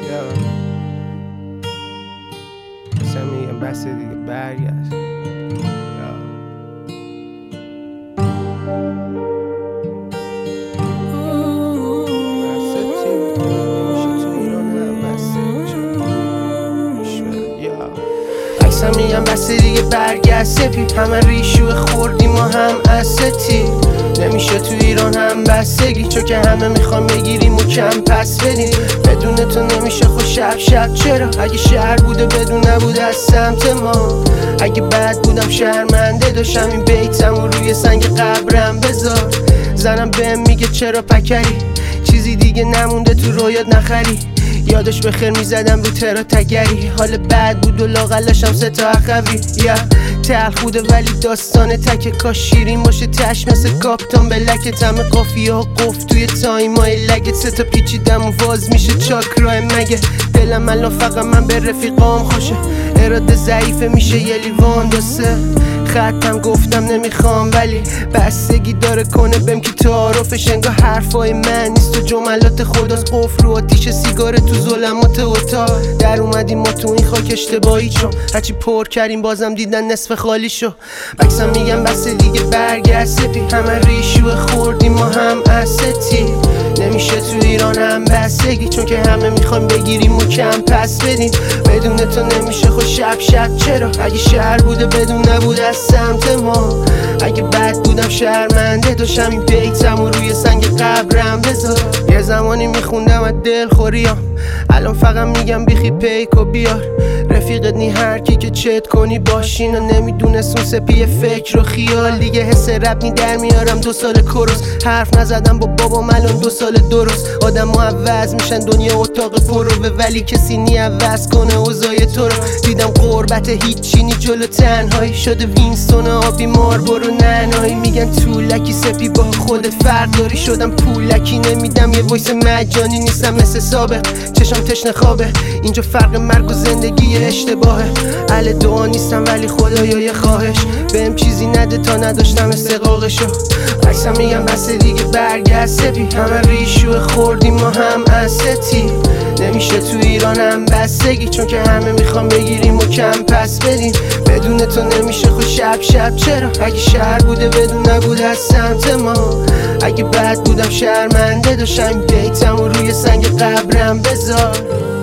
مثلا میگم بس دیگه برگشت. اکسم میگم بس دیگه برگشت سپی، همه ریشو خوردیم و هم استی. نمیشه تو ایران هم بستگی، چون که همه میخوام بگیریم و کم پس بدیم. بدون تو نمیشه خود شب چرا؟ اگه شهر بوده بدون نبود از سمت ما. اگه بد بودم شرمنده داشتم این بیتم و روی سنگ قبرم بذار. زنم بهم میگه چرا پکری، چیزی دیگه نمونده تو رویات نخری. یادش بخیر میزدم رو ترا تگری، حال بد بود و لاغلاشم 3 تا اخوی. تلخ بوده ولی داستان تک، کاش شیرین باشه تش مثل کاپتان بلک. تم قافیه ها قفل توی تایمای لگت، 3 تا پیچیدم و واز میشه چاکرای مگه. دلم الان فقط من به رفیقام خوشه، اراده ضعیفه میشه یه لیوان دسته. خطم گفتم نمیخوام ولی بستگی داره کنه بهم که تعارفش. انگار حرفای من نیست و جملات خداست. قفل رو آتیش سیگاره تو ظلمات اتاق. در اومدیم ما تو این خاک اشتباهی چون هرچی پر کردیم بازم دیدن نصف خالی شو. بکسم میگم بس دیگه برگشت سپی، همه ریشو خوردیم ما هم استی. نمیشه تو ایران هم بستگی، چون که همه میخوام بگیریم و کم پس بدیم. بدون تو نمیشه خود شب چرا؟ اگه شهر بوده بدون نبود از سمت ما. اگه بد بودم شرمنده داشتم این بیتم و روی سنگ قبرم بذار. یه زمانی میخوندم از دلخوریام، الان فقط میگم بیخی پیک و بیار. رفیقت نی هر کی که چت کنی باشین و نمیدونست اون سپی فکر و خیال. دیگه حس رب نی در میارم 2 سال کروس، حرف نزدم با بابام الان 2 سال درست. آدم ها عوض میشن دنیا اتاق پروه، ولی کسی نی عوض کنه اوضاع تو رو. دیدم قربت هیچی نی جلو تنهایی، شده وینستون آبی مار برو ننهایی. میگن طولکی سپی با خودت فرق داری، شدم پولکی نمیدم یه وایس مجانی. نیستم مثل سابق چشم تشنه خوابه، اینجا فرق مرگ و زندگی اشتباهه. اهل دعا نیستم ولی خدایا یه خواهش بهم چیزی نده تا نداشتم استقاقشو. عکسم میگم بس دیگه برگشت سپی، همه ریشو خوردیم ما هم استی. نمیشه تو ایران هم بستگی، چون که همه میخوام بگیریم و کم پس بدیم. بدون تو نمیشه خود شب چرا؟ اگه شهر بوده بدون نبود از سمت ما. اگه بد بودم شرمنده داشتم بیتم و روی سنگ قبرم بذار.